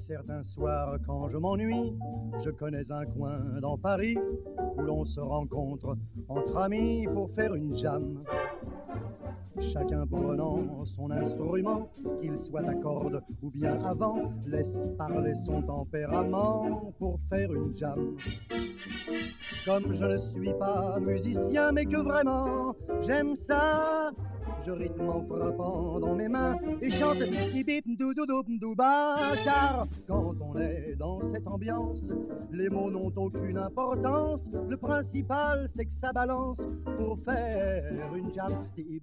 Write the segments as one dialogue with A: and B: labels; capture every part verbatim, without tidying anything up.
A: Certains soirs, quand je m'ennuie, je connais un coin dans Paris où l'on se rencontre entre amis pour faire une jam. Chacun prenant son instrument, qu'il soit à cordes ou bien à vent, laisse parler son tempérament pour faire une jam. Comme je ne suis pas musicien, mais que vraiment j'aime ça, je rythme en frappant dans mes mains et chante car quand on est dans cette ambiance, les mots n'ont aucune importance. Le principal, c'est que ça balance pour faire une jam.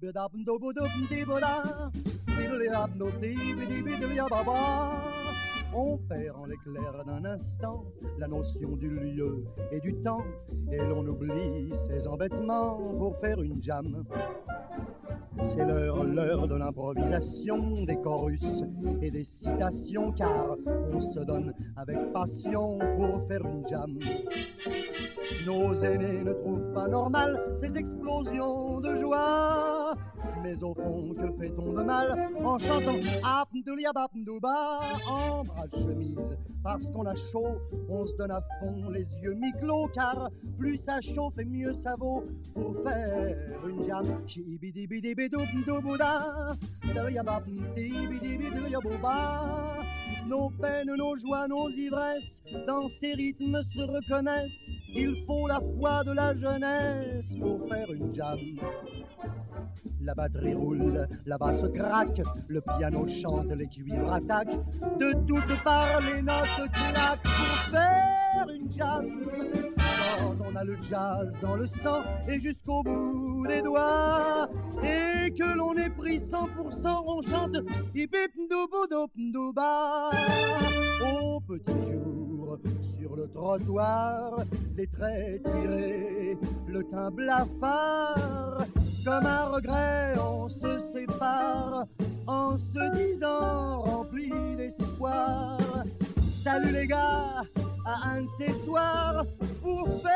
A: On perd en l'éclair d'un instant la notion du lieu et du temps, et l'on oublie ses embêtements pour faire une jam. C'est l'heure, l'heure de l'improvisation, des chorus et des citations, car on se donne avec passion pour faire une jam. Nos aînés ne trouvent pas normal ces explosions de joie, mais au fond, que fait-on de mal en chantant Abdouliababdouba en bras de chemise? Parce qu'on a chaud, on se donne à fond les yeux mi-clos, car plus ça chauffe et mieux ça vaut pour faire une jam. Nos peines, nos joies, nos ivresses, dans ces rythmes se reconnaissent. Il faut la foi de la jeunesse pour faire une jam. La batterie roule, la basse craque, le piano chante, les cuivres attaquent. De toutes parts, les notes claquent pour faire une jam. Quand on a le jazz dans le sang et jusqu'au bout des doigts, et que l'on est pris cent pour cent, on chante hip-hip-ndouboudoup-ndouba. Au petit jour, sur le trottoir, les traits tirés, le teint blafard, comme un regret, on se sépare en se disant rempli d'espoir. Salut les gars, à un de ces soirs pour